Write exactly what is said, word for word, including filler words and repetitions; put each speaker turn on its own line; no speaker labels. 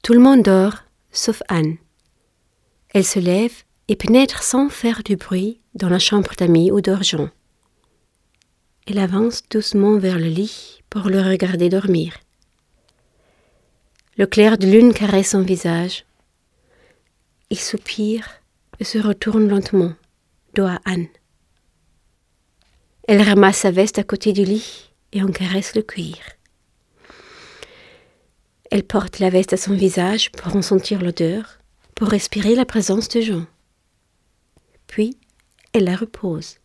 Tout le monde dort, sauf Anne. Elle se lève et pénètre sans faire du bruit dans la chambre d'Amy où dort Jean. Elle avance doucement vers le lit pour le regarder dormir. Le clair de lune caresse son visage. Il soupire et se retourne lentement, dos à Anne. Elle ramasse sa veste à côté du lit et en caresse le cuir. Elle porte la veste à son visage pour en sentir l'odeur, pour respirer la présence de Jean. Puis, elle la repose.